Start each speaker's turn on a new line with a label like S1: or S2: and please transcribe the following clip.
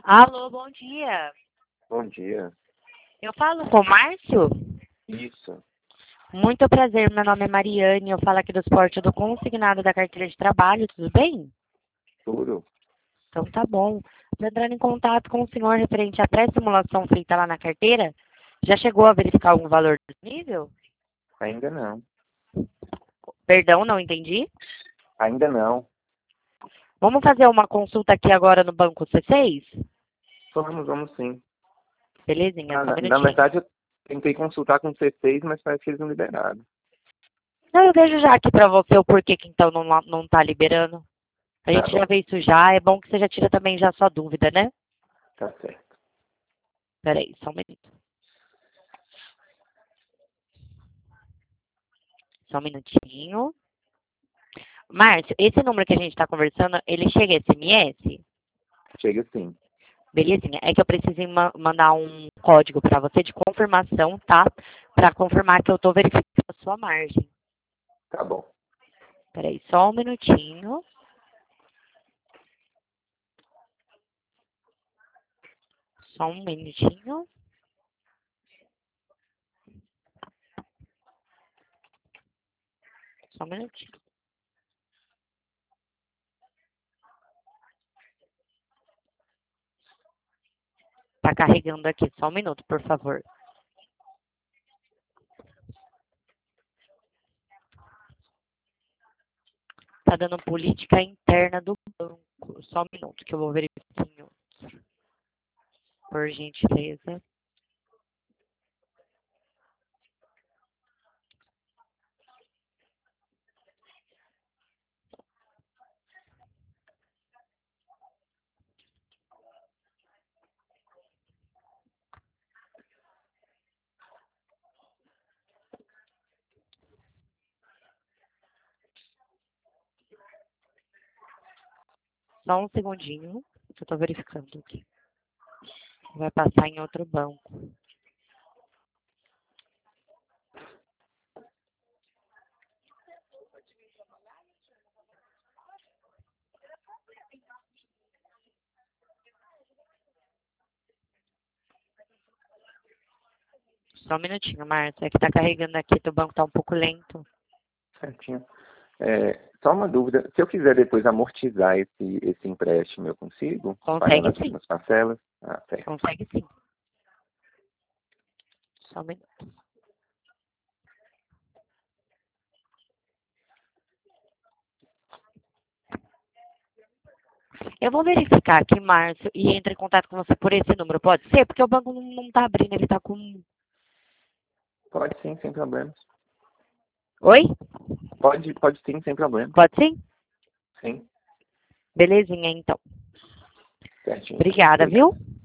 S1: Alô, bom dia.
S2: Bom dia.
S1: Eu falo com o Márcio?
S2: Isso.
S1: Muito prazer, meu nome é Mariane, eu falo aqui do esporte do consignado da carteira de trabalho, tudo bem?
S2: Tudo?
S1: Então tá bom. Tô entrando em contato com o senhor referente à pré-simulação feita lá na carteira. Já chegou a verificar algum valor disponível?
S2: Ainda não.
S1: Perdão, não entendi.
S2: Ainda não.
S1: Vamos fazer uma consulta aqui agora no banco C6?
S2: Vamos sim.
S1: Belezinha, só um
S2: Na
S1: minutinho.
S2: verdade, eu tentei consultar com o C6, mas parece que eles não liberaram.
S1: Não, eu vejo já aqui pra você o porquê que então não tá liberando. A
S2: Tá
S1: gente já
S2: bom.
S1: vê isso já, é bom que você já tira também já a sua dúvida, né?
S2: Tá certo.
S1: Peraí, só um minuto. Só um minutinho. Márcio, esse número que a gente está conversando, ele chega SMS?
S2: Chega sim.
S1: Belezinha. É que eu preciso mandar um código para você de confirmação, tá? Para confirmar que eu estou verificando a sua margem.
S2: Tá bom.
S1: Peraí, só um minutinho. Só um minutinho. Só um minutinho. Tá carregando aqui. Só um minuto, por favor. Tá dando política interna do banco. Só um minuto que eu vou verificar. Por gentileza. Só um segundinho. Que eu tô verificando aqui. Vai passar em outro banco. Só um minutinho, Márcia. É que tá carregando aqui, o banco tá um pouco lento.
S2: Certinho. Só uma dúvida. Se eu quiser depois amortizar esse empréstimo, eu consigo? Pagar
S1: Consegue
S2: nas
S1: sim.
S2: últimas parcelas? Ah, certo.
S1: Consegue sim. Só um minuto. Eu vou verificar aqui, Márcio, e entre em contato com você por esse número. Pode ser? Porque o banco não tá abrindo, ele tá com...
S2: Pode sim, sem problemas.
S1: Oi?
S2: Pode sim, sem problema.
S1: Pode sim?
S2: Sim.
S1: Belezinha, então.
S2: Certinho.
S1: Obrigada,
S2: Obrigado.
S1: viu?